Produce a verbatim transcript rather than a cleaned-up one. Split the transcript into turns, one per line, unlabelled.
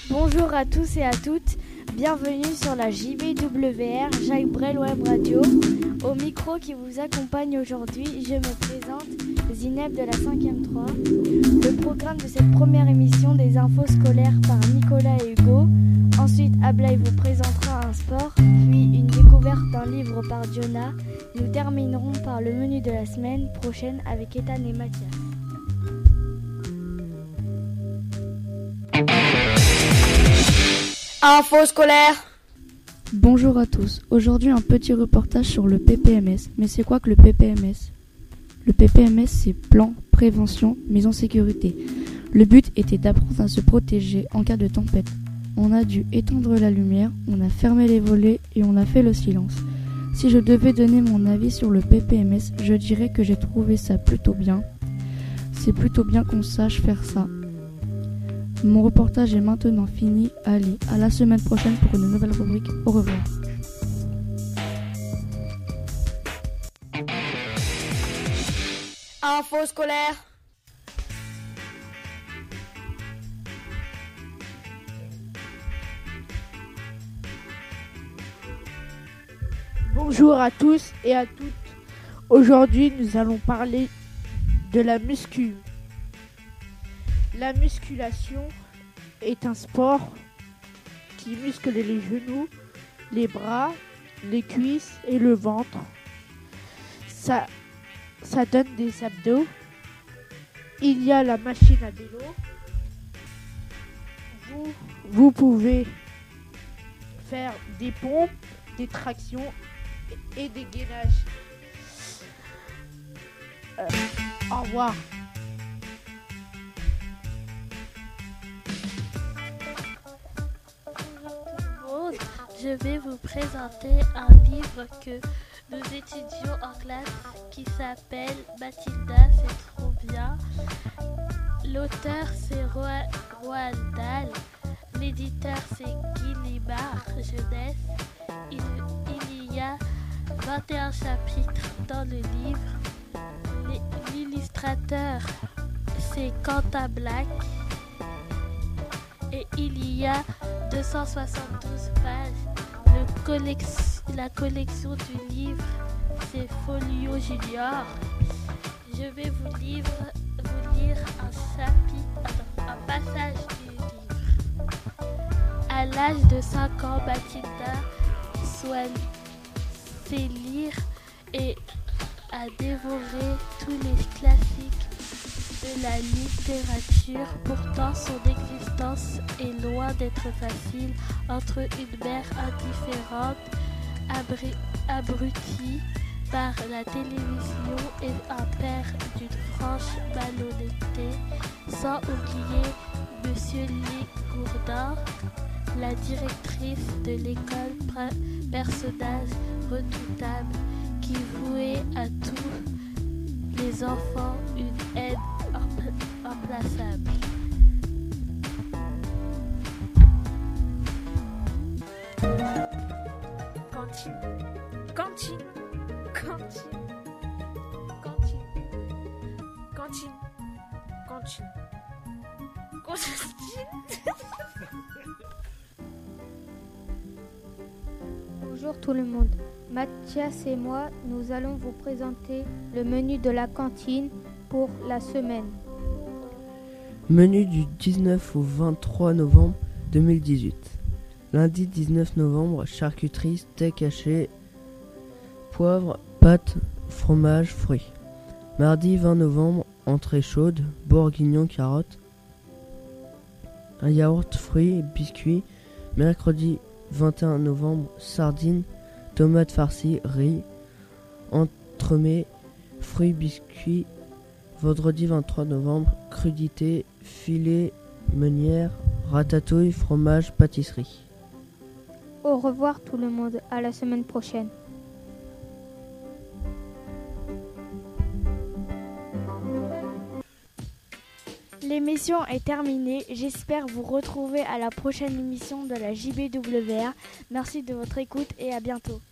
Bonjour à tous et à toutes, bienvenue sur la J B W R Jacques Brel Web Radio. Au micro qui vous accompagne aujourd'hui, je me présente, Zineb de la cinquième trois. Le programme de cette première émission des infos scolaires par Nicolas et Hugo. Ensuite, Ablaï vous présentera un sport, puis une découverte d'un livre par Jonah. Nous terminerons par le menu de la semaine prochaine avec Ethan et Mathias.
Info scolaire.
Bonjour à tous. Aujourd'hui, un petit reportage sur le P P M S. Mais c'est quoi que le P P M S ? Le P P M S, c'est plan, prévention, mise en sécurité. Le but était d'apprendre à se protéger en cas de tempête. On a dû éteindre la lumière, on a fermé les volets et on a fait le silence. Si je devais donner mon avis sur le P P M S, je dirais que j'ai trouvé ça plutôt bien. C'est plutôt bien qu'on sache faire ça. Mon reportage est maintenant fini. Allez, à la semaine prochaine pour une nouvelle rubrique. Au revoir.
Info scolaire.
Bonjour à tous et à toutes. Aujourd'hui, nous allons parler de la muscu. La musculation est un sport qui muscle les genoux, les bras, les cuisses et le ventre. Ça, ça donne des abdos. Il y a la machine à vélo. Vous, vous pouvez faire des pompes, des tractions et des gainages. Euh, au revoir.
Je vais vous présenter un livre que nous étudions en classe qui s'appelle Mathilda, c'est trop bien. L'auteur c'est Roa- Roald Dahl, l'éditeur c'est Gallimard Jeunesse. Il, il y a vingt et un chapitres dans le livre. L'illustrateur c'est Quentin Black et il y a deux cent soixante-douze pages. Le collect- la collection du livre, c'est Folio Junior. Je vais vous, livre, vous lire un chapitre, un passage du livre. À l'âge de cinq ans, Mathilda soit sait lire et a dévoré tous les classiques de la littérature. Pourtant, son existence est loin d'être facile entre une mère indifférente, abri- abrutie par la télévision et un père d'une franche malhonnêteté, sans oublier Monsieur Légourdin, la directrice de l'école, personnage redoutable qui vouait à tous les enfants une aide implaçable.
Cantine, cantine, cantine, cantine, cantine, cantine, cantine.
Bonjour tout le monde. Mathias et moi, nous allons vous présenter le menu de la cantine pour la semaine.
Menu du dix-neuf au vingt-trois novembre deux mille dix-huit. Lundi dix-neuf novembre, charcuterie, steak haché, poivre, pâtes, fromage, fruits. Mardi vingt novembre, entrée chaude, bourguignon, carottes, un yaourt, fruits, biscuits. Mercredi vingt et un novembre, sardines, tomates farcies, riz, entremets, fruits, biscuits. Vendredi vingt-trois novembre, crudité, filet, meunière, ratatouille, fromage, pâtisserie.
Au revoir tout le monde, à la semaine prochaine. L'émission est terminée, j'espère vous retrouver à la prochaine émission de la J B W R. Merci de votre écoute et à bientôt.